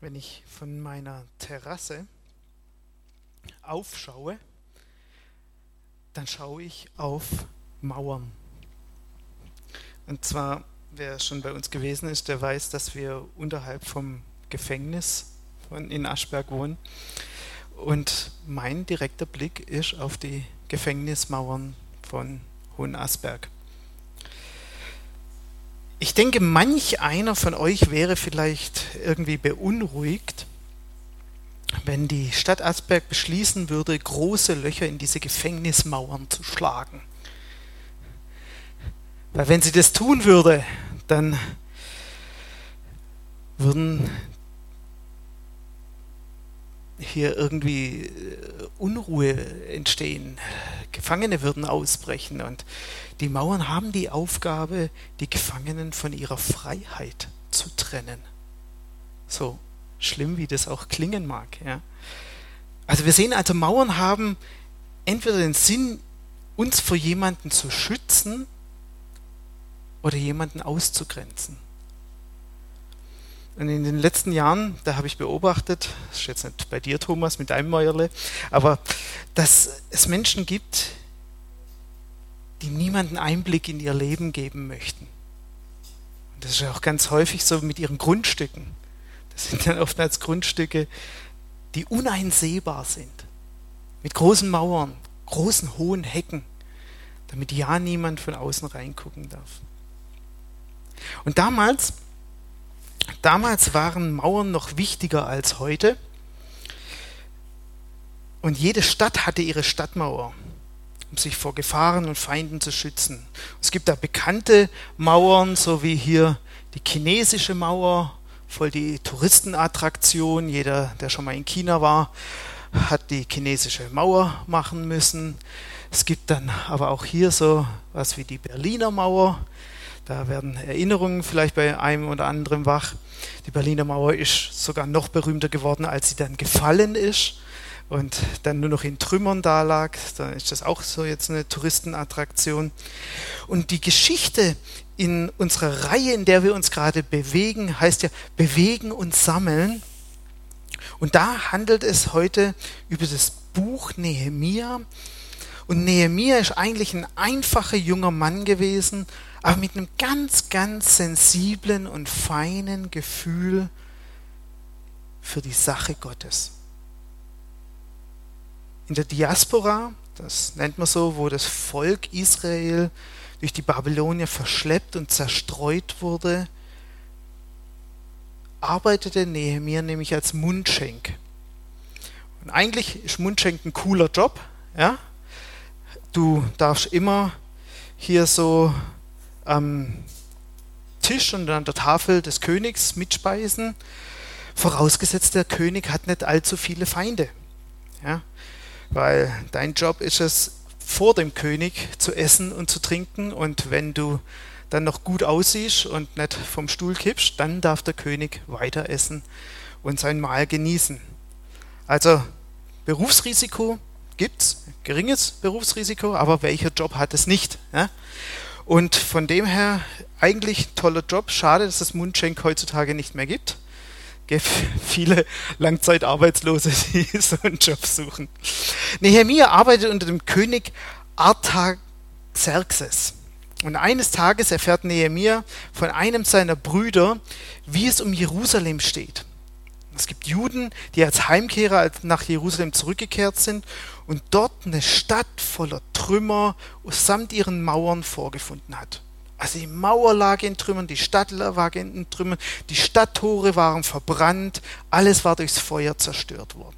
Wenn ich von meiner Terrasse aufschaue, dann schaue ich auf Mauern. Und zwar, wer schon bei uns gewesen ist, der weiß, dass wir unterhalb vom Gefängnis in Aschberg wohnen. Und mein direkter Blick ist auf die Gefängnismauern von Hohenasperg. Ich denke, manch einer von euch wäre vielleicht irgendwie beunruhigt, wenn die Stadt Asperg beschließen würde, große Löcher in diese Gefängnismauern zu schlagen. Weil wenn sie das tun würde, dann würden hier irgendwie Unruhe entstehen. Gefangene würden ausbrechen und die Mauern haben die Aufgabe, die Gefangenen von ihrer Freiheit zu trennen. So schlimm, wie das auch klingen mag. Ja. Also wir sehen also, Mauern haben entweder den Sinn, uns vor jemanden zu schützen oder jemanden auszugrenzen. Und in den letzten Jahren, da habe ich beobachtet, das ist jetzt nicht bei dir, Thomas, mit deinem Mäuerle, aber dass es Menschen gibt, die niemanden Einblick in ihr Leben geben möchten. Und das ist ja auch ganz häufig so mit ihren Grundstücken. Das sind dann oftmals Grundstücke, die uneinsehbar sind. Mit großen Mauern, großen, hohen Hecken, damit ja niemand von außen reingucken darf. Und damals waren Mauern noch wichtiger als heute. Und jede Stadt hatte ihre Stadtmauer, um sich vor Gefahren und Feinden zu schützen. Es gibt da bekannte Mauern, so wie hier die chinesische Mauer, voll die Touristenattraktion. Jeder, der schon mal in China war, hat die chinesische Mauer machen müssen. Es gibt dann aber auch hier so was wie die Berliner Mauer. Da werden Erinnerungen vielleicht bei einem oder anderen wach. Die Berliner Mauer ist sogar noch berühmter geworden, als sie dann gefallen ist und dann nur noch in Trümmern da lag. Dann ist das auch so jetzt eine Touristenattraktion. Und die Geschichte in unserer Reihe, in der wir uns gerade bewegen, heißt ja Bewegen und Sammeln. Und da handelt es heute über das Buch Nehemia. Und Nehemia ist eigentlich ein einfacher junger Mann gewesen, aber mit einem ganz, ganz sensiblen und feinen Gefühl für die Sache Gottes. In der Diaspora, das nennt man so, wo das Volk Israel durch die Babylonier verschleppt und zerstreut wurde, arbeitete Nehemia nämlich als Mundschenk. Und eigentlich ist Mundschenk ein cooler Job. Ja? Du darfst immer hier so am Tisch und an der Tafel des Königs mitspeisen, vorausgesetzt der König hat nicht allzu viele Feinde. Ja? Weil dein Job ist es, vor dem König zu essen und zu trinken, und wenn du dann noch gut aussiehst und nicht vom Stuhl kippst, dann darf der König weiter essen und sein Mahl genießen. Also Berufsrisiko gibt's, geringes Berufsrisiko, aber welcher Job hat es nicht? Ja? Und von dem her eigentlich toller Job. Schade, dass es Mundschenk heutzutage nicht mehr gibt. Es gibt viele Langzeitarbeitslose, die so einen Job suchen. Nehemia arbeitet unter dem König Artaxerxes. Und eines Tages erfährt Nehemia von einem seiner Brüder, wie es um Jerusalem steht. Es gibt Juden, die als Heimkehrer nach Jerusalem zurückgekehrt sind und dort eine Stadt voller Trümmer samt ihren Mauern vorgefunden hat. Also die Mauer lag in Trümmern, die Stadt lag in Trümmern, die Stadttore waren verbrannt, alles war durchs Feuer zerstört worden.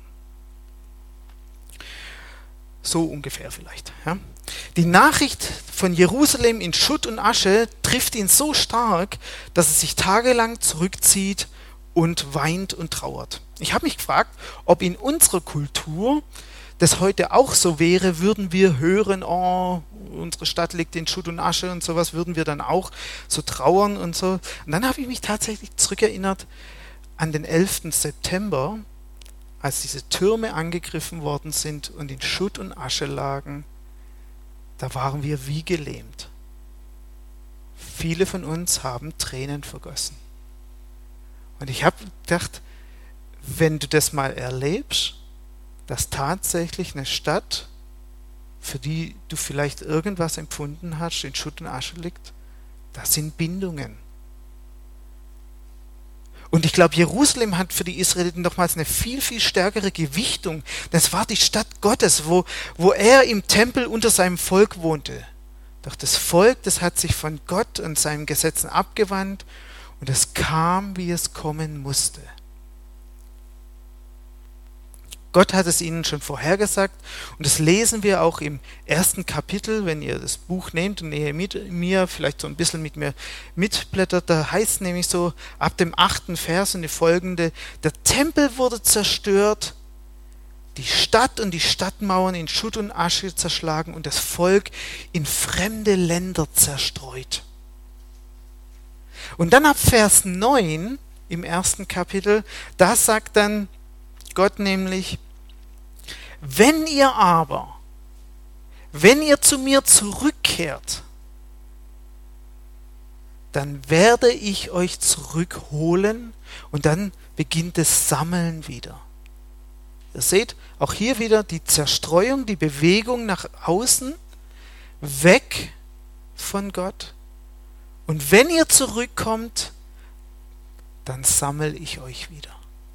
So ungefähr vielleicht. Ja. Die Nachricht von Jerusalem in Schutt und Asche trifft ihn so stark, dass er sich tagelang zurückzieht und weint und trauert. Ich habe mich gefragt, ob in unserer Kultur das heute auch so wäre, würden wir hören, oh, unsere Stadt liegt in Schutt und Asche und sowas, würden wir dann auch so trauern und so. Und dann habe ich mich tatsächlich zurückerinnert an den 11. September, als diese Türme angegriffen worden sind und in Schutt und Asche lagen. Da waren wir wie gelähmt. Viele von uns haben Tränen vergossen. Und ich habe gedacht, wenn du das mal erlebst, dass tatsächlich eine Stadt, für die du vielleicht irgendwas empfunden hast, in Schutt und Asche liegt, das sind Bindungen. Und ich glaube, Jerusalem hat für die Israeliten nochmals eine viel, viel stärkere Gewichtung. Das war die Stadt Gottes, wo er im Tempel unter seinem Volk wohnte. Doch das Volk, das hat sich von Gott und seinen Gesetzen abgewandt und es kam, wie es kommen musste. Gott hat es ihnen schon vorhergesagt und das lesen wir auch im ersten Kapitel, wenn ihr das Buch nehmt und Nehemia vielleicht so ein bisschen mit mir mitblättert, da heißt es nämlich so, ab dem 8. Vers und die folgende, der Tempel wurde zerstört, die Stadt und die Stadtmauern in Schutt und Asche zerschlagen und das Volk in fremde Länder zerstreut. Und dann ab Vers 9 im ersten Kapitel, da sagt dann Gott nämlich, wenn ihr zu mir zurückkehrt, dann werde ich euch zurückholen und dann beginnt das Sammeln wieder. Ihr seht, auch hier wieder die Zerstreuung, die Bewegung nach außen, weg von Gott. Und wenn ihr zurückkommt, dann sammle ich euch wieder.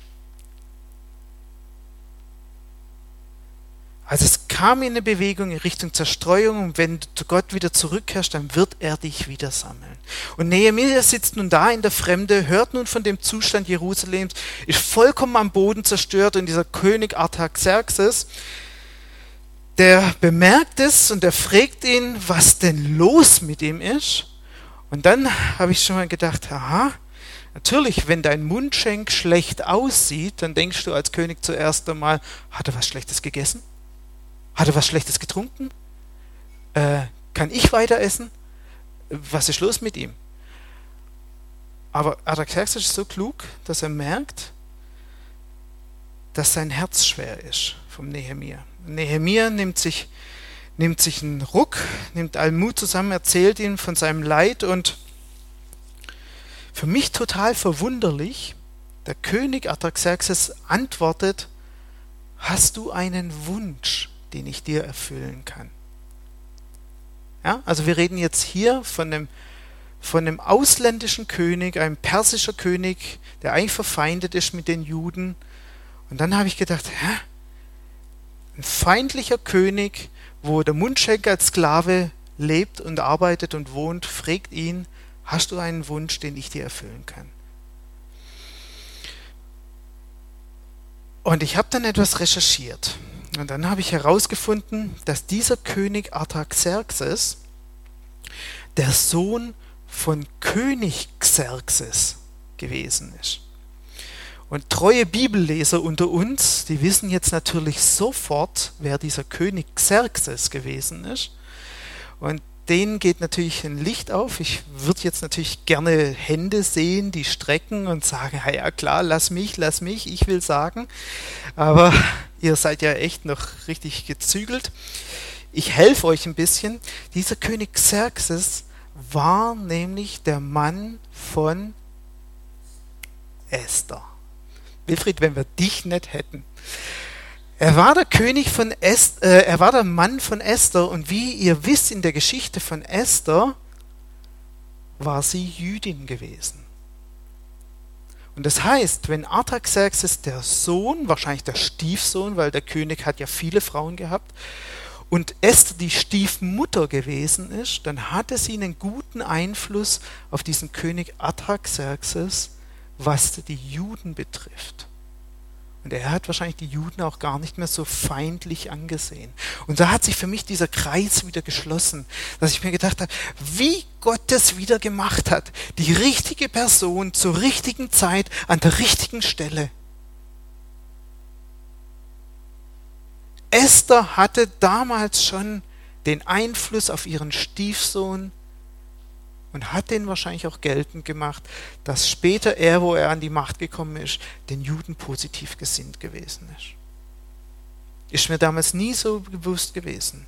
Also es kam in eine Bewegung in Richtung Zerstreuung und wenn du zu Gott wieder zurückkehrst, dann wird er dich wieder sammeln. Und Nehemia sitzt nun da in der Fremde, hört nun von dem Zustand Jerusalems, ist vollkommen am Boden zerstört und dieser König Artaxerxes, der bemerkt es und der fragt ihn, was denn los mit ihm ist. Und dann habe ich schon mal gedacht, aha, natürlich, wenn dein Mundschenk schlecht aussieht, dann denkst du als König zuerst einmal, hat er was Schlechtes gegessen? Hat er was Schlechtes getrunken? Kann ich weiter essen? Was ist los mit ihm? Aber Artaxerxes ist so klug, dass er merkt, dass sein Herz schwer ist vom Nehemia. Nehemia nimmt sich einen Ruck, nimmt allen Mut zusammen, erzählt ihm von seinem Leid und für mich total verwunderlich, der König Artaxerxes antwortet, hast du einen Wunsch, den ich dir erfüllen kann? Ja, also wir reden jetzt hier von einem ausländischen König, einem persischer König, der eigentlich verfeindet ist mit den Juden. Und dann habe ich gedacht, ein feindlicher König, wo der Mundschenk als Sklave lebt und arbeitet und wohnt, fragt ihn, hast du einen Wunsch, den ich dir erfüllen kann? Und ich habe dann etwas recherchiert. Und dann habe ich herausgefunden, dass dieser König Artaxerxes der Sohn von König Xerxes gewesen ist. Und treue Bibelleser unter uns, die wissen jetzt natürlich sofort, wer dieser König Xerxes gewesen ist. Und denen geht natürlich ein Licht auf. Ich würde jetzt natürlich gerne Hände sehen, die strecken und sagen, ja klar, lass mich, ich will sagen. Aber ihr seid ja echt noch richtig gezügelt. Ich helfe euch ein bisschen. Dieser König Xerxes war nämlich der Mann von Esther. Wilfried, wenn wir dich nicht hätten. Er war der er war der Mann von Esther und wie ihr wisst in der Geschichte von Esther, war sie Jüdin gewesen. Und das heißt, wenn Artaxerxes der Sohn, wahrscheinlich der Stiefsohn, weil der König hat ja viele Frauen gehabt, und Esther die Stiefmutter gewesen ist, dann hatte sie einen guten Einfluss auf diesen König Artaxerxes, was die Juden betrifft. Und er hat wahrscheinlich die Juden auch gar nicht mehr so feindlich angesehen. Und da hat sich für mich dieser Kreis wieder geschlossen, dass ich mir gedacht habe, wie Gott das wieder gemacht hat. Die richtige Person zur richtigen Zeit an der richtigen Stelle. Esther hatte damals schon den Einfluss auf ihren Stiefsohn und hat den wahrscheinlich auch geltend gemacht, dass später er, wo er an die Macht gekommen ist, den Juden positiv gesinnt gewesen ist. Ist mir damals nie so bewusst gewesen.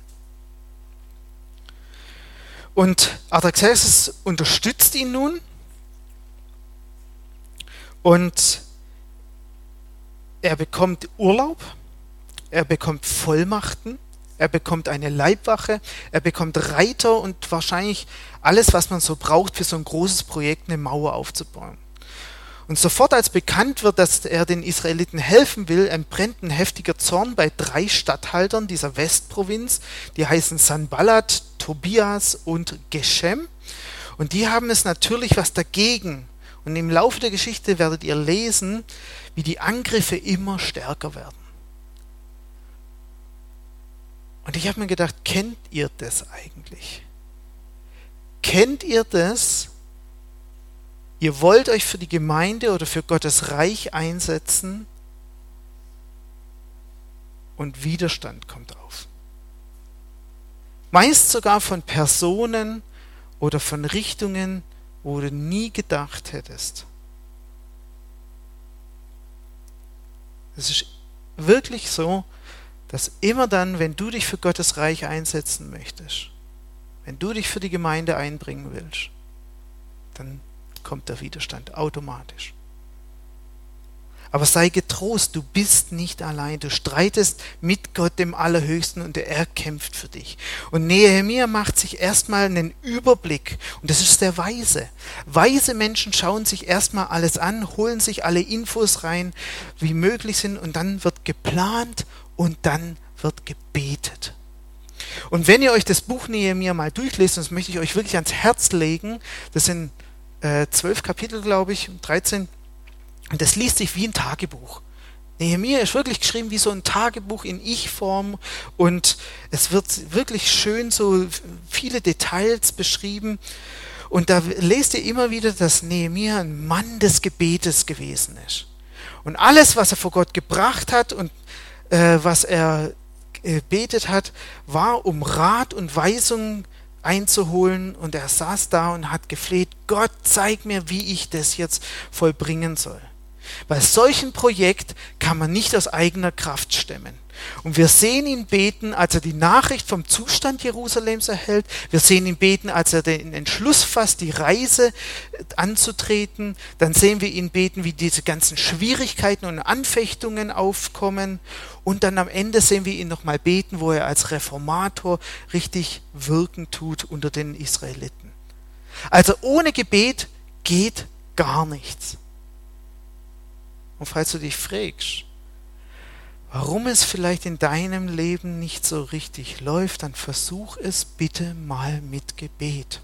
Und Artaxerxes unterstützt ihn nun und er bekommt Urlaub, er bekommt Vollmachten, er bekommt eine Leibwache, er bekommt Reiter und wahrscheinlich alles, was man so braucht für so ein großes Projekt, eine Mauer aufzubauen. Und sofort als bekannt wird, dass er den Israeliten helfen will, entbrennt ein heftiger Zorn bei 3 Statthaltern dieser Westprovinz. Die heißen Sanballat, Tobias und Geshem. Und die haben es natürlich was dagegen. Und im Laufe der Geschichte werdet ihr lesen, wie die Angriffe immer stärker werden. Und ich habe mir gedacht, kennt ihr das eigentlich? Kennt ihr das? Ihr wollt euch für die Gemeinde oder für Gottes Reich einsetzen und Widerstand kommt auf. Meist sogar von Personen oder von Richtungen, wo du nie gedacht hättest. Es ist wirklich so, dass immer dann, wenn du dich für Gottes Reich einsetzen möchtest, wenn du dich für die Gemeinde einbringen willst, dann kommt der Widerstand automatisch. Aber sei getrost, du bist nicht allein. Du streitest mit Gott, dem Allerhöchsten, und er kämpft für dich. Und Nehemia macht sich erstmal einen Überblick. Und das ist der Weise. Weise Menschen schauen sich erstmal alles an, holen sich alle Infos rein, wie möglich sind, und dann wird geplant und dann wird gebetet. Und wenn ihr euch das Buch Nehemia mal durchlest, und das möchte ich euch wirklich ans Herz legen, das sind 12 Kapitel, glaube ich, 13. Und das liest sich wie ein Tagebuch. Nehemia ist wirklich geschrieben wie so ein Tagebuch in Ich-Form. Und es wird wirklich schön so viele Details beschrieben. Und da lest ihr immer wieder, dass Nehemia ein Mann des Gebetes gewesen ist. Und alles, was er vor Gott gebracht hat und was er gebetet hat, war um Rat und Weisung einzuholen, und er saß da und hat gefleht: Gott, zeig mir, wie ich das jetzt vollbringen soll. Bei solchem Projekt kann man nicht aus eigener Kraft stemmen. Und wir sehen ihn beten, als er die Nachricht vom Zustand Jerusalems erhält. Wir sehen ihn beten, als er den Entschluss fasst, die Reise anzutreten. Dann sehen wir ihn beten, wie diese ganzen Schwierigkeiten und Anfechtungen aufkommen. Und dann am Ende sehen wir ihn nochmal beten, wo er als Reformator richtig wirken tut unter den Israeliten. Also ohne Gebet geht gar nichts. Und falls du dich fragst, warum es vielleicht in deinem Leben nicht so richtig läuft, dann versuch es bitte mal mit Gebet.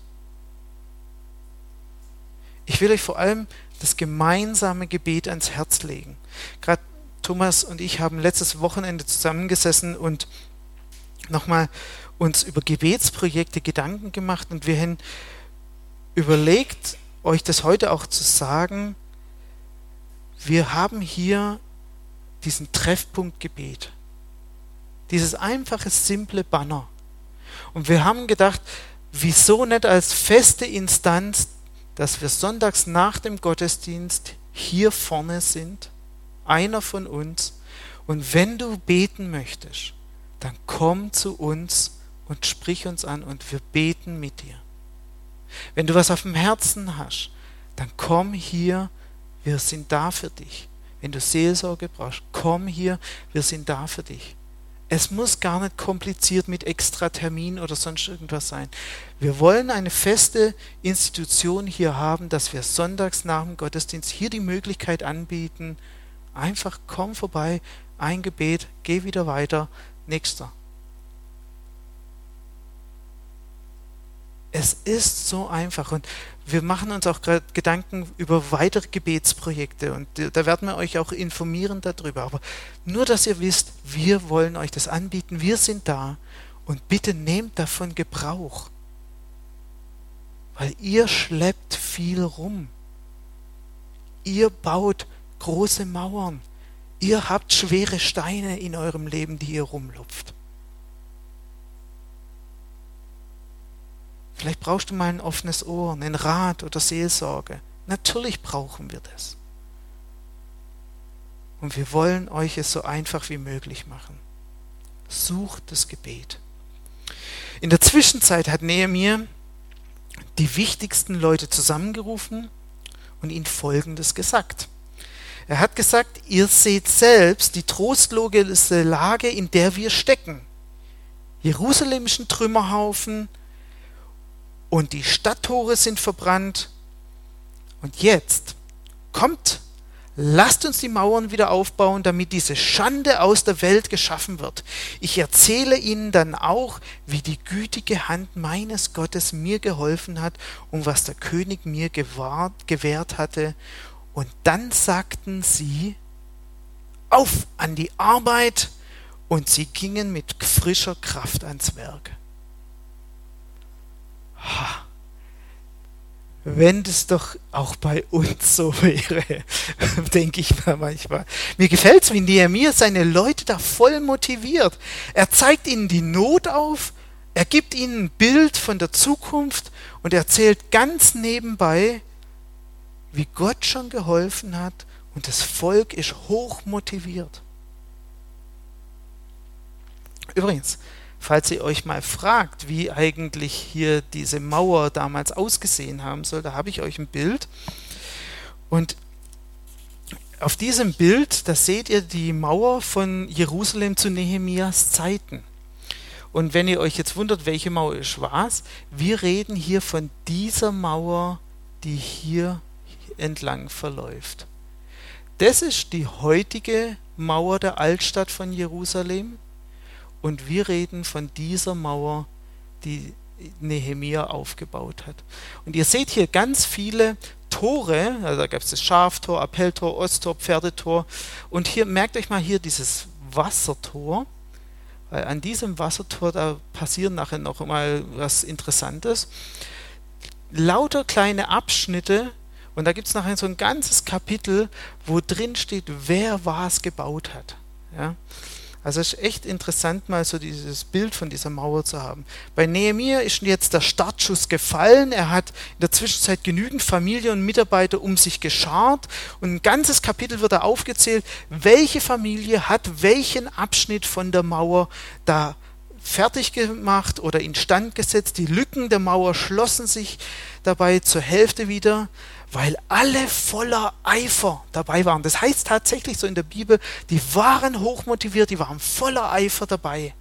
Ich will euch vor allem das gemeinsame Gebet ans Herz legen. Gerade Thomas und ich haben letztes Wochenende zusammengesessen und nochmal uns über Gebetsprojekte Gedanken gemacht, und wir haben überlegt, euch das heute auch zu sagen. Wir haben hier diesen Treffpunkt Gebet. Dieses einfache, simple Banner. Und wir haben gedacht, wieso nicht als feste Instanz, dass wir sonntags nach dem Gottesdienst hier vorne sind, einer von uns, und wenn du beten möchtest, dann komm zu uns und sprich uns an und wir beten mit dir. Wenn du was auf dem Herzen hast, dann komm hier, wir sind da für dich. Wenn du Seelsorge brauchst, komm hier, wir sind da für dich. Es muss gar nicht kompliziert mit Extratermin oder sonst irgendwas sein. Wir wollen eine feste Institution hier haben, dass wir sonntags nach dem Gottesdienst hier die Möglichkeit anbieten, einfach komm vorbei, ein Gebet, geh wieder weiter, nächster. Es ist so einfach, und wir machen uns auch gerade Gedanken über weitere Gebetsprojekte, und da werden wir euch auch informieren darüber. Aber nur, dass ihr wisst, wir wollen euch das anbieten, wir sind da, und bitte nehmt davon Gebrauch, weil ihr schleppt viel rum. Ihr baut große Mauern, ihr habt schwere Steine in eurem Leben, die ihr rumlupft. Vielleicht brauchst du mal ein offenes Ohr, einen Rat oder Seelsorge. Natürlich brauchen wir das. Und wir wollen euch es so einfach wie möglich machen. Sucht das Gebet. In der Zwischenzeit hat Nehemia die wichtigsten Leute zusammengerufen und ihnen Folgendes gesagt. Er hat gesagt, ihr seht selbst die trostlose Lage, in der wir stecken. Jerusalem ist ein Trümmerhaufen und die Stadttore sind verbrannt. Und jetzt kommt, lasst uns die Mauern wieder aufbauen, damit diese Schande aus der Welt geschaffen wird. Ich erzähle ihnen dann auch, wie die gütige Hand meines Gottes mir geholfen hat und was der König mir gewährt hatte. Und dann sagten sie, auf an die Arbeit, und sie gingen mit frischer Kraft ans Werk. Wenn das doch auch bei uns so wäre, denke ich mir manchmal. Mir gefällt es, wie Nehemia seine Leute da voll motiviert. Er zeigt ihnen die Not auf, er gibt ihnen ein Bild von der Zukunft und erzählt ganz nebenbei, wie Gott schon geholfen hat, und das Volk ist hoch motiviert. Übrigens, falls ihr euch mal fragt, wie eigentlich hier diese Mauer damals ausgesehen haben soll, da habe ich euch ein Bild. Und auf diesem Bild, da seht ihr die Mauer von Jerusalem zu Nehemias Zeiten. Und wenn ihr euch jetzt wundert, welche Mauer ist was, wir reden hier von dieser Mauer, die hier entlang verläuft. Das ist die heutige Mauer der Altstadt von Jerusalem. Und wir reden von dieser Mauer, die Nehemia aufgebaut hat. Und ihr seht hier ganz viele Tore, also da gab es das Schaftor, Appelltor, Osttor, Pferdetor. Und hier merkt euch mal hier dieses Wassertor, weil an diesem Wassertor, da passiert nachher noch mal was Interessantes. Lauter kleine Abschnitte, und da gibt es nachher so ein ganzes Kapitel, wo drin steht, wer was gebaut hat. Ja? Also es ist echt interessant, mal so dieses Bild von dieser Mauer zu haben. Bei Nehemia ist jetzt der Startschuss gefallen. Er hat in der Zwischenzeit genügend Familie und Mitarbeiter um sich geschart. Und ein ganzes Kapitel wird da aufgezählt, welche Familie hat welchen Abschnitt von der Mauer da fertig gemacht oder instand gesetzt. Die Lücken der Mauer schlossen sich dabei zur Hälfte wieder, weil alle voller Eifer dabei waren. Das heißt tatsächlich so in der Bibel, die waren hochmotiviert, die waren voller Eifer dabei.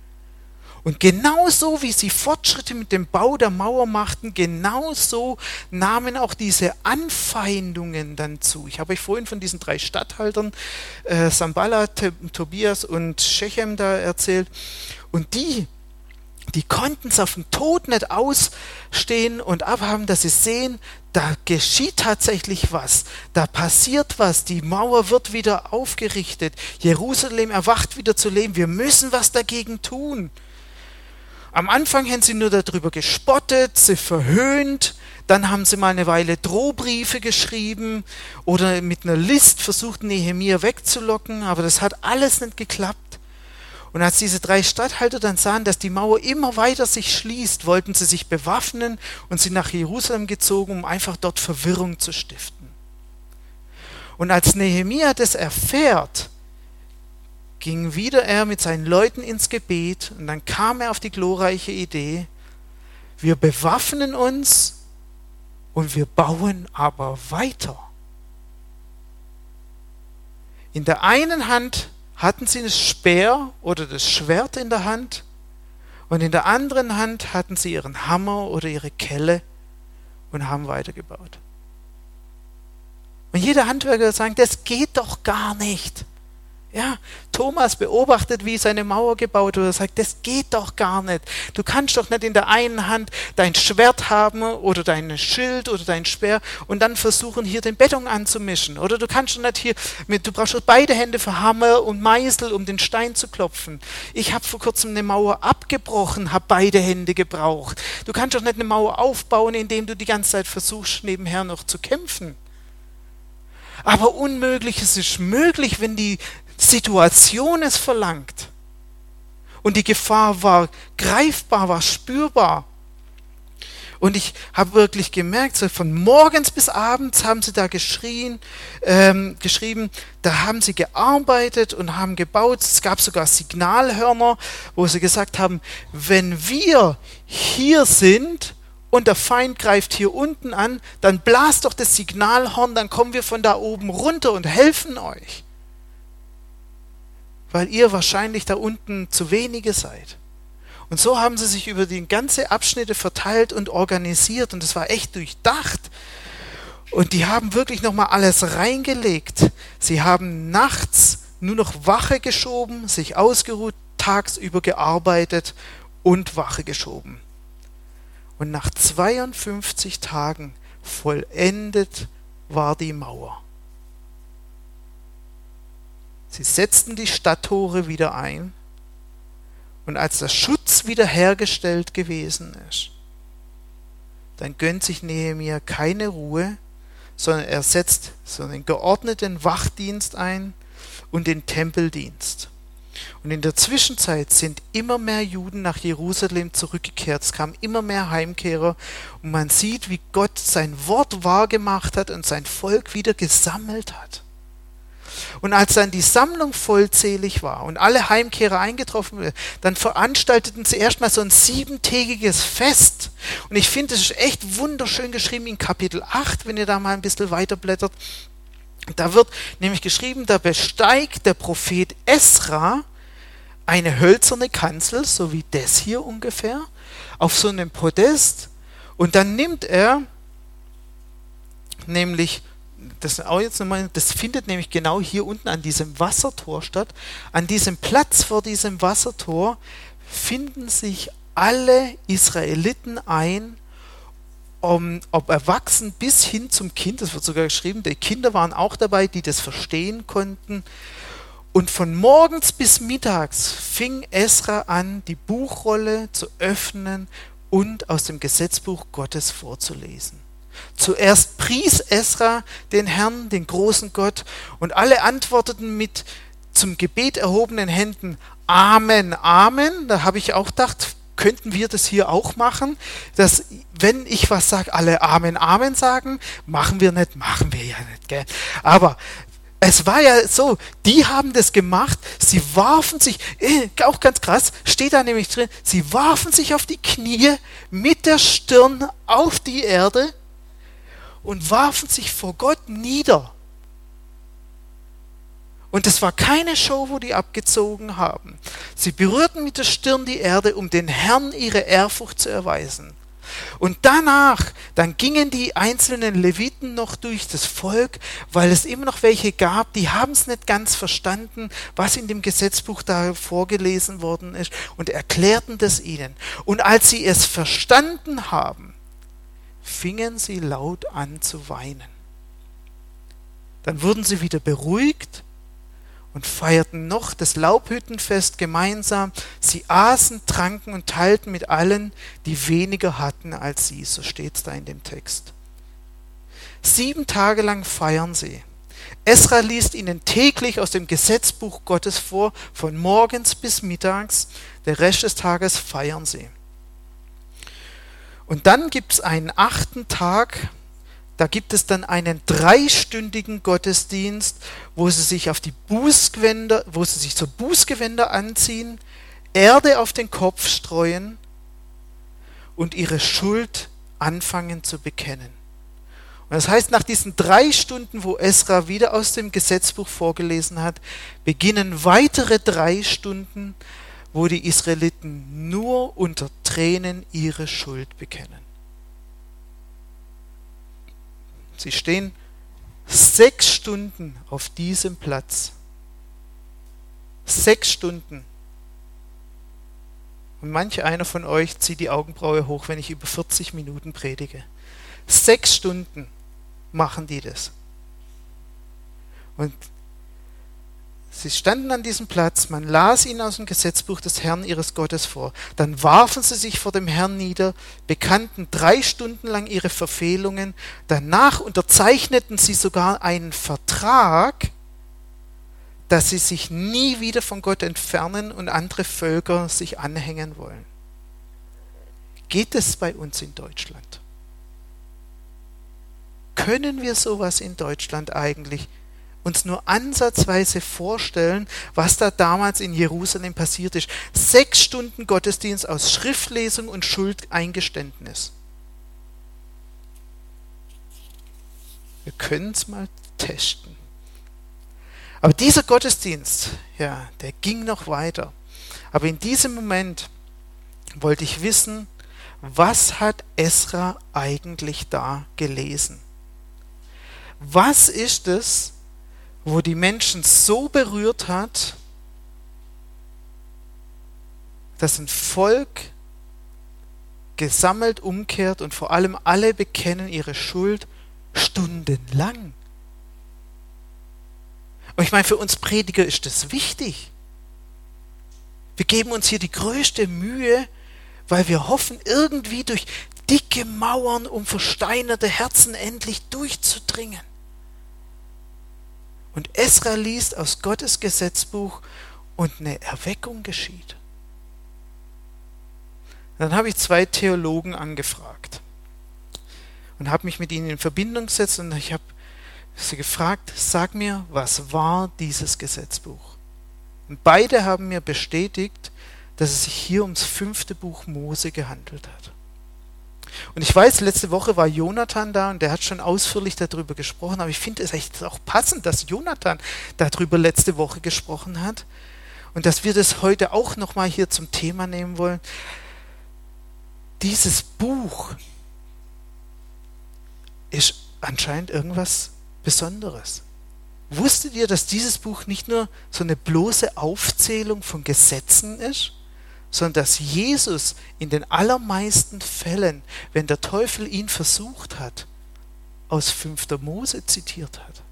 Und genauso wie sie Fortschritte mit dem Bau der Mauer machten, genauso nahmen auch diese Anfeindungen dann zu. Ich habe euch vorhin von diesen 3 Statthaltern, Sanballat, Tobias und Shechem da erzählt. Und die konnten es auf den Tod nicht ausstehen und abhaben, dass sie sehen, da geschieht tatsächlich was, da passiert was, die Mauer wird wieder aufgerichtet, Jerusalem erwacht wieder zu leben, wir müssen was dagegen tun. Am Anfang haben sie nur darüber gespottet, sie verhöhnt, dann haben sie mal eine Weile Drohbriefe geschrieben oder mit einer List versucht, Nehemia wegzulocken, aber das hat alles nicht geklappt. Und als diese 3 Statthalter dann sahen, dass die Mauer immer weiter sich schließt, wollten sie sich bewaffnen und sind nach Jerusalem gezogen, um einfach dort Verwirrung zu stiften. Und als Nehemia das erfährt, ging wieder er mit seinen Leuten ins Gebet und dann kam er auf die glorreiche Idee, wir bewaffnen uns und wir bauen aber weiter. In der einen Hand hatten sie das Speer oder das Schwert in der Hand und in der anderen Hand hatten sie ihren Hammer oder ihre Kelle und haben weitergebaut. Und jeder Handwerker wird sagen, das geht doch gar nicht. Ja, Thomas beobachtet, wie seine Mauer gebaut wurde. Er sagt, das geht doch gar nicht. Du kannst doch nicht in der einen Hand dein Schwert haben oder dein Schild oder dein Speer und dann versuchen, hier den Beton anzumischen. Oder du kannst doch nicht hier, du brauchst doch beide Hände für Hammer und Meißel, um den Stein zu klopfen. Ich habe vor kurzem eine Mauer abgebrochen, habe beide Hände gebraucht. Du kannst doch nicht eine Mauer aufbauen, indem du die ganze Zeit versuchst, nebenher noch zu kämpfen. Aber Unmögliches ist möglich, wenn die Situation es verlangt. Und die Gefahr war greifbar, war spürbar. Und ich habe wirklich gemerkt, so von morgens bis abends haben sie da geschrieben, da haben sie gearbeitet und haben gebaut. Es gab sogar Signalhörner, wo sie gesagt haben, wenn wir hier sind und der Feind greift hier unten an, dann blast doch das Signalhorn, dann kommen wir von da oben runter und helfen euch. Weil ihr wahrscheinlich da unten zu wenige seid. Und so haben sie sich über die ganze Abschnitte verteilt und organisiert und es war echt durchdacht. Und die haben wirklich nochmal alles reingelegt. Sie haben nachts nur noch Wache geschoben, sich ausgeruht, tagsüber gearbeitet und Wache geschoben. Und nach 52 Tagen vollendet war die Mauer. Sie setzten die Stadttore wieder ein und als der Schutz wiederhergestellt gewesen ist, dann gönnt sich Nehemia keine Ruhe, sondern er setzt so einen geordneten Wachdienst ein und den Tempeldienst. Und in der Zwischenzeit sind immer mehr Juden nach Jerusalem zurückgekehrt. Es kamen immer mehr Heimkehrer und man sieht, wie Gott sein Wort wahrgemacht hat und sein Volk wieder gesammelt hat. Und als dann die Sammlung vollzählig war und alle Heimkehrer eingetroffen wurden, dann veranstalteten sie erstmal so ein 7-tägiges Fest. Und ich finde, das ist echt wunderschön geschrieben in Kapitel 8, wenn ihr da mal ein bisschen weiterblättert. Da wird nämlich geschrieben, da besteigt der Prophet Esra eine hölzerne Kanzel, so wie das hier ungefähr, auf so einem Podest. Und dann nimmt er nämlich das findet nämlich genau hier unten an diesem Wassertor statt. An diesem Platz vor diesem Wassertor finden sich alle Israeliten ein, ob erwachsen bis hin zum Kind, das wird sogar geschrieben, die Kinder waren auch dabei, die das verstehen konnten. Und von morgens bis mittags fing Esra an, die Buchrolle zu öffnen und aus dem Gesetzbuch Gottes vorzulesen. Zuerst pries Esra den Herrn, den großen Gott, und alle antworteten mit zum Gebet erhobenen Händen Amen, Amen. Da habe ich auch gedacht, könnten wir das hier auch machen, dass wenn ich was sage, alle Amen, Amen sagen? Machen wir ja nicht, gell? Aber es war ja so, die haben das gemacht, sie warfen sich, auch ganz krass, steht da nämlich drin, sie warfen sich auf die Knie mit der Stirn auf die Erde und warfen sich vor Gott nieder. Und es war keine Show, wo die abgezogen haben. Sie berührten mit der Stirn die Erde, um den Herrn ihre Ehrfurcht zu erweisen. Und danach, dann gingen die einzelnen Leviten noch durch das Volk, weil es immer noch welche gab, die haben es nicht ganz verstanden, was in dem Gesetzbuch da vorgelesen worden ist, und erklärten das ihnen. Und als sie es verstanden haben, fingen sie laut an zu weinen. Dann wurden sie wieder beruhigt und feierten noch das Laubhüttenfest gemeinsam. Sie aßen, tranken und teilten mit allen, die weniger hatten als sie. So steht es da in dem Text. 7 Tage lang feiern sie. Esra liest ihnen täglich aus dem Gesetzbuch Gottes vor, von morgens bis mittags. Der Rest des Tages feiern sie. Und dann gibt es einen 8. Tag, da gibt es dann einen 3-stündigen Gottesdienst, wo sie sich so Bußgewänder anziehen, Erde auf den Kopf streuen und ihre Schuld anfangen zu bekennen. Und das heißt, nach diesen 3 Stunden, wo Esra wieder aus dem Gesetzbuch vorgelesen hat, beginnen weitere 3 Stunden, wo die Israeliten nur unter Tränen ihre Schuld bekennen. Sie stehen 6 Stunden auf diesem Platz. 6 Stunden. Und manch einer von euch zieht die Augenbraue hoch, wenn ich über 40 Minuten predige. 6 Stunden machen die das. Und sie standen an diesem Platz, man las ihnen aus dem Gesetzbuch des Herrn ihres Gottes vor. Dann warfen sie sich vor dem Herrn nieder, bekannten 3 Stunden lang ihre Verfehlungen. Danach unterzeichneten sie sogar einen Vertrag, dass sie sich nie wieder von Gott entfernen und andere Völker sich anhängen wollen. Geht es bei uns in Deutschland? Können wir sowas in Deutschland eigentlich uns nur ansatzweise vorstellen, was da damals in Jerusalem passiert ist? 6 Stunden Gottesdienst aus Schriftlesung und Schuldeingeständnis. Wir können es mal testen. Aber dieser Gottesdienst, ja, der ging noch weiter. Aber in diesem Moment wollte ich wissen, was hat Esra eigentlich da gelesen? Was ist es, wo die Menschen so berührt hat, dass ein Volk gesammelt umkehrt und vor allem alle bekennen ihre Schuld stundenlang? Und ich meine, für uns Prediger ist das wichtig. Wir geben uns hier die größte Mühe, weil wir hoffen, irgendwie durch dicke Mauern um versteinerte Herzen endlich durchzudringen. Und Esra liest aus Gottes Gesetzbuch und eine Erweckung geschieht. Dann habe ich 2 Theologen angefragt und habe mich mit ihnen in Verbindung gesetzt und ich habe sie gefragt, sag mir, was war dieses Gesetzbuch? Und beide haben mir bestätigt, dass es sich hier ums 5. Buch Mose gehandelt hat. Und ich weiß, letzte Woche war Jonathan da und der hat schon ausführlich darüber gesprochen, aber ich finde es echt auch passend, dass Jonathan darüber letzte Woche gesprochen hat und dass wir das heute auch nochmal hier zum Thema nehmen wollen. Dieses Buch ist anscheinend irgendwas Besonderes. Wusstet ihr, dass dieses Buch nicht nur so eine bloße Aufzählung von Gesetzen ist, sondern dass Jesus in den allermeisten Fällen, wenn der Teufel ihn versucht hat, aus 5. Mose zitiert hat?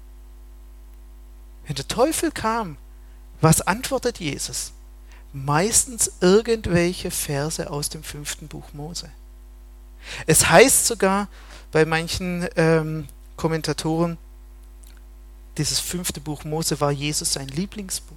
Wenn der Teufel kam, was antwortet Jesus? Meistens irgendwelche Verse aus dem 5. Buch Mose. Es heißt sogar bei manchen Kommentatoren, dieses 5. Buch Mose war Jesus sein Lieblingsbuch.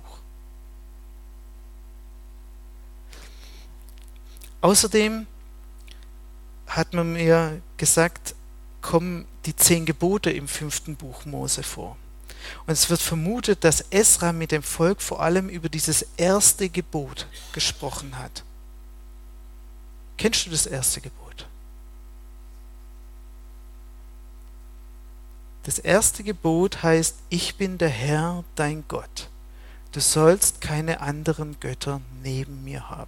Außerdem hat man mir gesagt, kommen die 10 Gebote im 5. Buch Mose vor. Und es wird vermutet, dass Esra mit dem Volk vor allem über dieses erste Gebot gesprochen hat. Kennst du das erste Gebot? Das erste Gebot heißt, ich bin der Herr, dein Gott. Du sollst keine anderen Götter neben mir haben.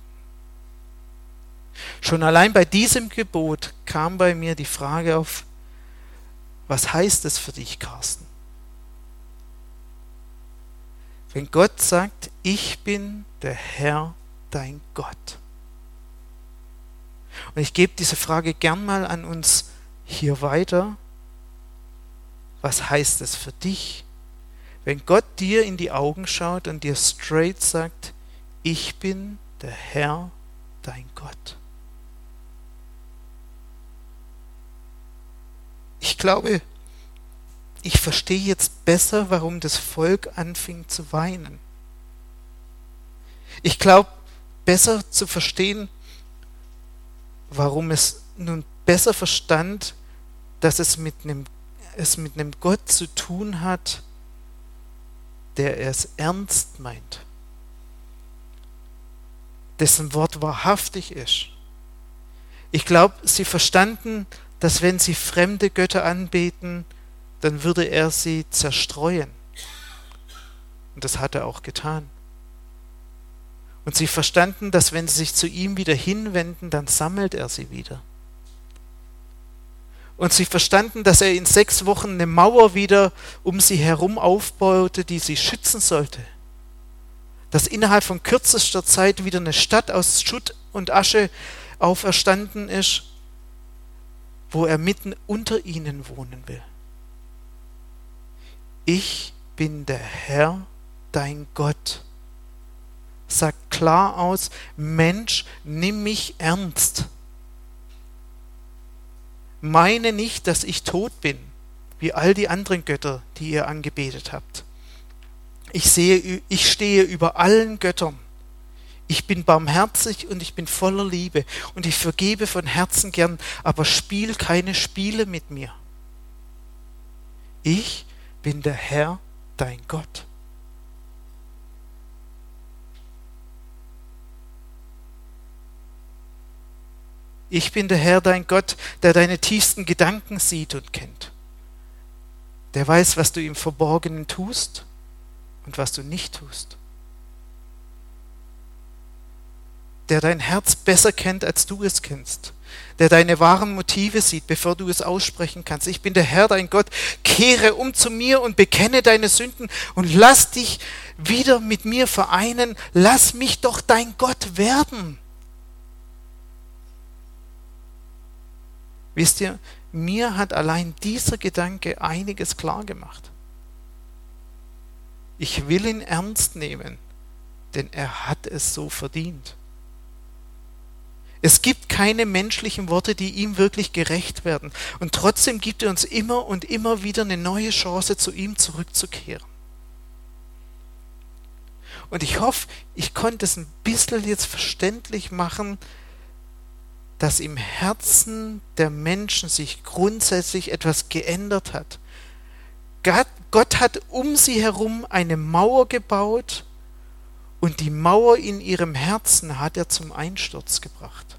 Schon allein bei diesem Gebot kam bei mir die Frage auf, was heißt es für dich, Carsten? Wenn Gott sagt, ich bin der Herr, dein Gott. Und ich gebe diese Frage gern mal an uns hier weiter. Was heißt es für dich, wenn Gott dir in die Augen schaut und dir straight sagt, ich bin der Herr, dein Gott? Ich glaube, ich verstehe jetzt besser, warum das Volk anfing zu weinen. Ich glaube, besser zu verstehen, warum es nun besser verstand, dass es mit einem Gott zu tun hat, der es ernst meint, dessen Wort wahrhaftig ist. Ich glaube, sie verstanden, dass wenn sie fremde Götter anbeten, dann würde er sie zerstreuen. Und das hat er auch getan. Und sie verstanden, dass wenn sie sich zu ihm wieder hinwenden, dann sammelt er sie wieder. Und sie verstanden, dass er in 6 Wochen eine Mauer wieder um sie herum aufbaute, die sie schützen sollte. Dass innerhalb von kürzester Zeit wieder eine Stadt aus Schutt und Asche auferstanden ist, wo er mitten unter ihnen wohnen will. Ich bin der Herr, dein Gott. Sagt klar aus, Mensch, nimm mich ernst. Meine nicht, dass ich tot bin, wie all die anderen Götter, die ihr angebetet habt. Ich stehe über allen Göttern. Ich bin barmherzig und ich bin voller Liebe und ich vergebe von Herzen gern, aber spiel keine Spiele mit mir. Ich bin der Herr, dein Gott. Ich bin der Herr, dein Gott, der deine tiefsten Gedanken sieht und kennt. Der weiß, was du im Verborgenen tust und was du nicht tust. Der dein Herz besser kennt, als du es kennst. Der deine wahren Motive sieht, bevor du es aussprechen kannst. Ich bin der Herr, dein Gott. Kehre um zu mir und bekenne deine Sünden und lass dich wieder mit mir vereinen. Lass mich doch dein Gott werden. Wisst ihr, mir hat allein dieser Gedanke einiges klar gemacht. Ich will ihn ernst nehmen, denn er hat es so verdient. Es gibt keine menschlichen Worte, die ihm wirklich gerecht werden. Und trotzdem gibt er uns immer und immer wieder eine neue Chance, zu ihm zurückzukehren. Und ich hoffe, ich konnte es ein bisschen jetzt verständlich machen, dass im Herzen der Menschen sich grundsätzlich etwas geändert hat. Gott hat um sie herum eine Mauer gebaut und die Mauer in ihrem Herzen hat er zum Einsturz gebracht.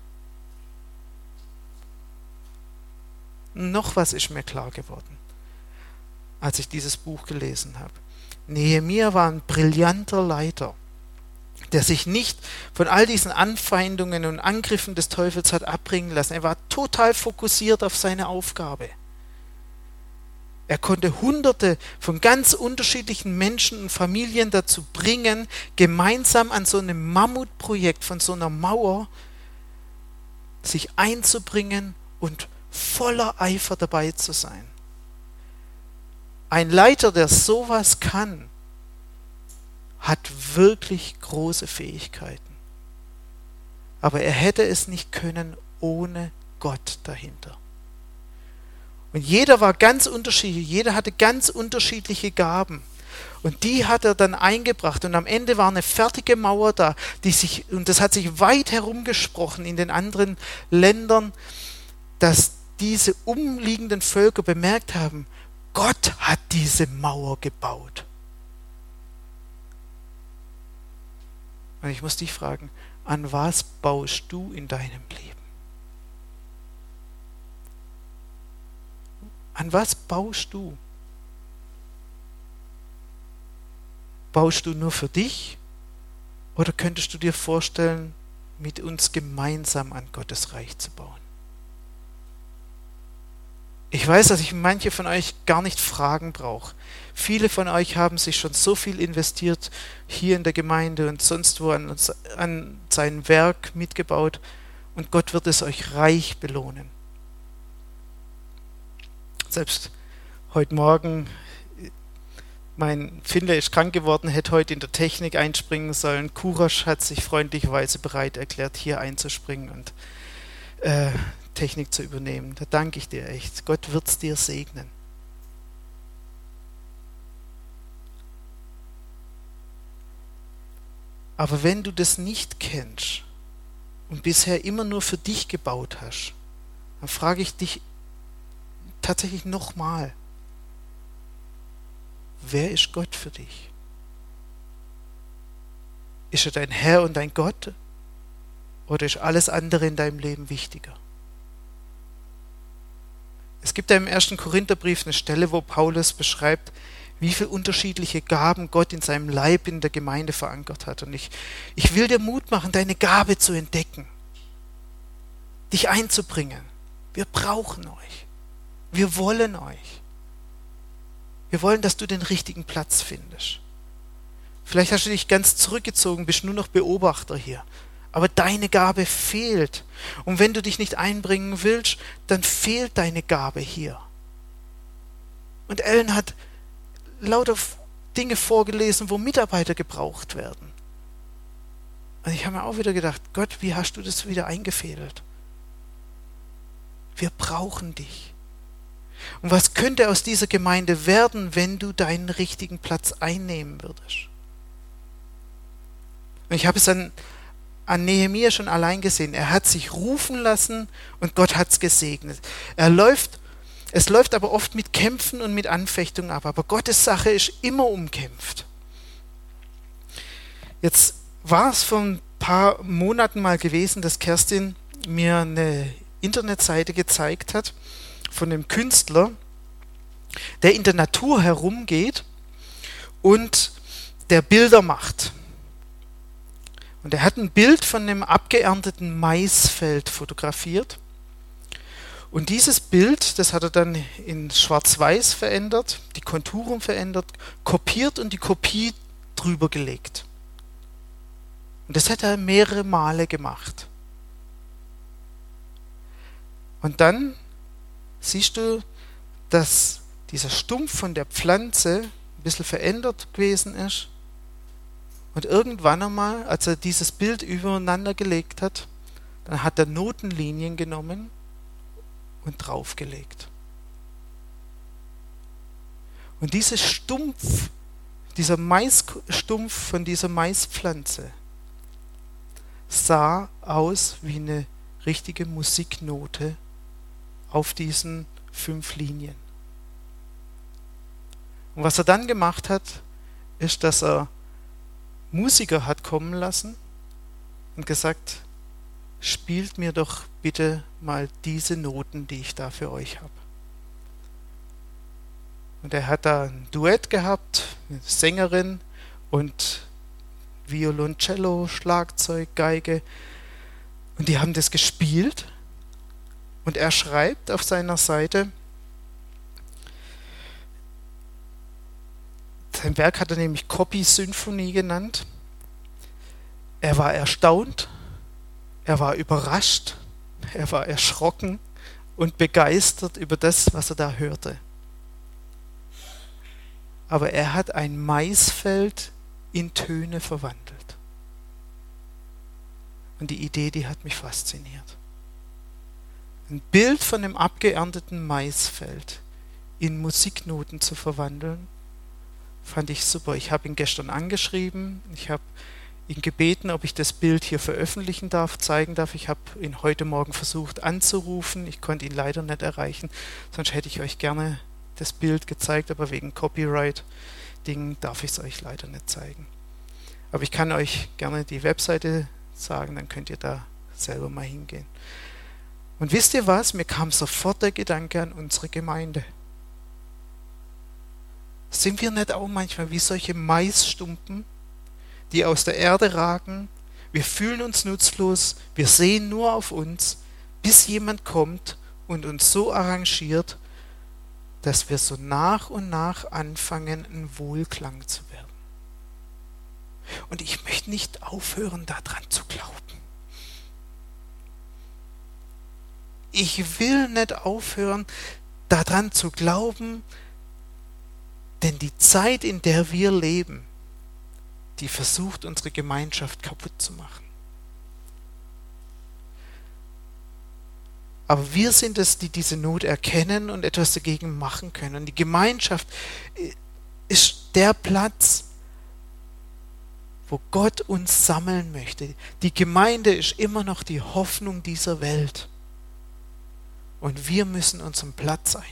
Noch was ist mir klar geworden, als ich dieses Buch gelesen habe. Nehemia war ein brillanter Leiter, der sich nicht von all diesen Anfeindungen und Angriffen des Teufels hat abbringen lassen. Er war total fokussiert auf seine Aufgabe. Er konnte Hunderte von ganz unterschiedlichen Menschen und Familien dazu bringen, gemeinsam an so einem Mammutprojekt von so einer Mauer sich einzubringen und voller Eifer dabei zu sein. Ein Leiter, der sowas kann, hat wirklich große Fähigkeiten. Aber er hätte es nicht können ohne Gott dahinter. Und jeder war ganz unterschiedlich, jeder hatte ganz unterschiedliche Gaben. Und die hat er dann eingebracht. Und am Ende war eine fertige Mauer da, und das hat sich weit herumgesprochen in den anderen Ländern, dass diese umliegenden Völker bemerkt haben, Gott hat diese Mauer gebaut. Und ich muss dich fragen, an was baust du in deinem Leben? An was baust du? Baust du nur für dich? Oder könntest du dir vorstellen, mit uns gemeinsam an Gottes Reich zu bauen? Ich weiß, dass ich manche von euch gar nicht fragen brauche. Viele von euch haben sich schon so viel investiert, hier in der Gemeinde und sonst wo an sein Werk mitgebaut, und Gott wird es euch reich belohnen. Selbst heute Morgen, mein Finder ist krank geworden, hätte heute in der Technik einspringen sollen. Kurasch hat sich freundlicherweise bereit erklärt, hier einzuspringen und Technik zu übernehmen. Da danke ich dir echt. Gott wird es dir segnen. Aber wenn du das nicht kennst und bisher immer nur für dich gebaut hast, dann frage ich dich tatsächlich nochmal, wer ist Gott für dich? Ist er dein Herr und dein Gott? Oder ist alles andere in deinem Leben wichtiger? Es gibt ja im 1. Korintherbrief eine Stelle, wo Paulus beschreibt, wie viele unterschiedliche Gaben Gott in seinem Leib in der Gemeinde verankert hat. Und ich will dir Mut machen, deine Gabe zu entdecken, dich einzubringen. Wir brauchen euch. Wir wollen euch. Wir wollen, dass du den richtigen Platz findest. Vielleicht hast du dich ganz zurückgezogen, bist nur noch Beobachter hier. Aber deine Gabe fehlt. Und wenn du dich nicht einbringen willst, dann fehlt deine Gabe hier. Und Ellen hat lauter Dinge vorgelesen, wo Mitarbeiter gebraucht werden. Und ich habe mir auch wieder gedacht, Gott, wie hast du das wieder eingefädelt? Wir brauchen dich. Und was könnte aus dieser Gemeinde werden, wenn du deinen richtigen Platz einnehmen würdest? Und ich habe es an Nehemia schon allein gesehen. Er hat sich rufen lassen und Gott hat es gesegnet. Es läuft aber oft mit Kämpfen und mit Anfechtungen ab. Aber Gottes Sache ist immer umkämpft. Jetzt war es vor ein paar Monaten mal gewesen, dass Kerstin mir eine Internetseite gezeigt hat von einem Künstler, der in der Natur herumgeht und der Bilder macht. Und er hat ein Bild von einem abgeernteten Maisfeld fotografiert. Und dieses Bild, das hat er dann in Schwarz-Weiß verändert, die Konturen verändert, kopiert und die Kopie drüber gelegt. Und das hat er mehrere Male gemacht. Und dann siehst du, dass dieser Stumpf von der Pflanze ein bisschen verändert gewesen ist. Und irgendwann einmal, als er dieses Bild übereinander gelegt hat, dann hat er Notenlinien genommen und draufgelegt. Und dieser Maisstumpf von dieser Maispflanze sah aus wie eine richtige Musiknote auf diesen 5 Linien. Und was er dann gemacht hat, ist, dass er Musiker hat kommen lassen und gesagt, spielt mir doch bitte mal diese Noten, die ich da für euch habe. Und er hat da ein Duett gehabt, eine Sängerin und Violoncello, Schlagzeug, Geige. Und die haben das gespielt. Und er schreibt auf seiner Seite, sein Werk hat er nämlich Copy-Symphonie genannt. Er war erstaunt, er war überrascht, er war erschrocken und begeistert über das, was er da hörte. Aber er hat ein Maisfeld in Töne verwandelt. Und die Idee, die hat mich fasziniert. Ein Bild von dem abgeernteten Maisfeld in Musiknoten zu verwandeln, fand ich super. Ich habe ihn gestern angeschrieben, ich habe ihn gebeten, ob ich das Bild hier veröffentlichen darf, zeigen darf. Ich habe ihn heute Morgen versucht anzurufen, ich konnte ihn leider nicht erreichen, sonst hätte ich euch gerne das Bild gezeigt, aber wegen Copyright-Dingen darf ich es euch leider nicht zeigen. Aber ich kann euch gerne die Webseite sagen, dann könnt ihr da selber mal hingehen. Und wisst ihr was? Mir kam sofort der Gedanke an unsere Gemeinde. Sind wir nicht auch manchmal wie solche Maisstumpen, die aus der Erde ragen? Wir fühlen uns nutzlos, wir sehen nur auf uns, bis jemand kommt und uns so arrangiert, dass wir so nach und nach anfangen, ein Wohlklang zu werden. Und ich möchte nicht aufhören, daran zu glauben. Ich will nicht aufhören, daran zu glauben, denn die Zeit, in der wir leben, die versucht, unsere Gemeinschaft kaputt zu machen. Aber wir sind es, die diese Not erkennen und etwas dagegen machen können. Und die Gemeinschaft ist der Platz, wo Gott uns sammeln möchte. Die Gemeinde ist immer noch die Hoffnung dieser Welt. Und wir müssen unseren Platz einnehmen.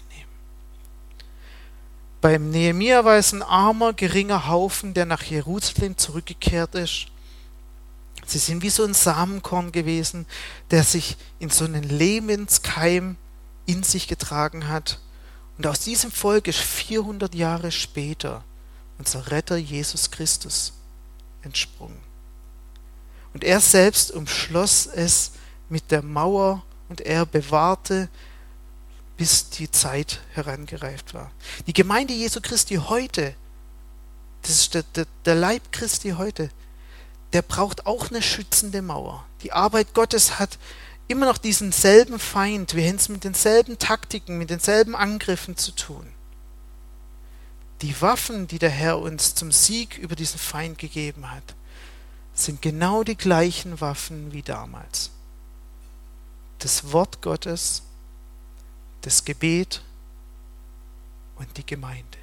Beim Nehemia war es ein armer, geringer Haufen, der nach Jerusalem zurückgekehrt ist. Sie sind wie so ein Samenkorn gewesen, der sich in so einen Lebenskeim in sich getragen hat. Und aus diesem Volk ist 400 Jahre später unser Retter Jesus Christus entsprungen. Und er selbst umschloss es mit der Mauer und er bewahrte, bis die Zeit herangereift war. Die Gemeinde Jesu Christi heute, das ist der Leib Christi heute, der braucht auch eine schützende Mauer. Die Arbeit Gottes hat immer noch diesen selben Feind. Wir haben es mit denselben Taktiken, mit denselben Angriffen zu tun. Die Waffen, die der Herr uns zum Sieg über diesen Feind gegeben hat, sind genau die gleichen Waffen wie damals. Das Wort Gottes, das Gebet und die Gemeinde.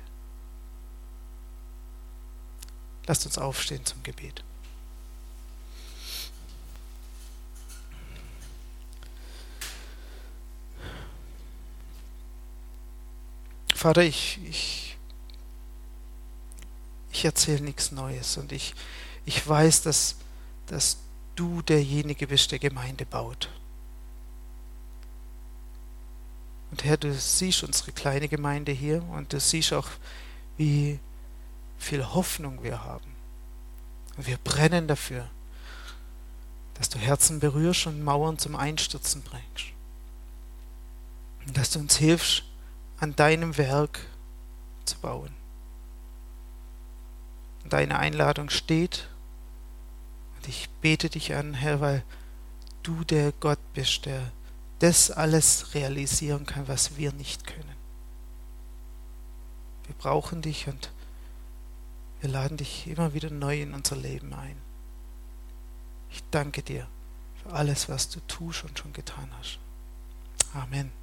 Lasst uns aufstehen zum Gebet. Vater, ich erzähle nichts Neues und ich weiß, dass du derjenige bist, der Gemeinde baut. Und Herr, du siehst unsere kleine Gemeinde hier und du siehst auch, wie viel Hoffnung wir haben. Und wir brennen dafür, dass du Herzen berührst und Mauern zum Einstürzen bringst. Und dass du uns hilfst, an deinem Werk zu bauen. Und deine Einladung steht. Und ich bete dich an, Herr, weil du der Gott bist, der das alles realisieren kann, was wir nicht können. Wir brauchen dich und wir laden dich immer wieder neu in unser Leben ein. Ich danke dir für alles, was du tust und schon getan hast. Amen.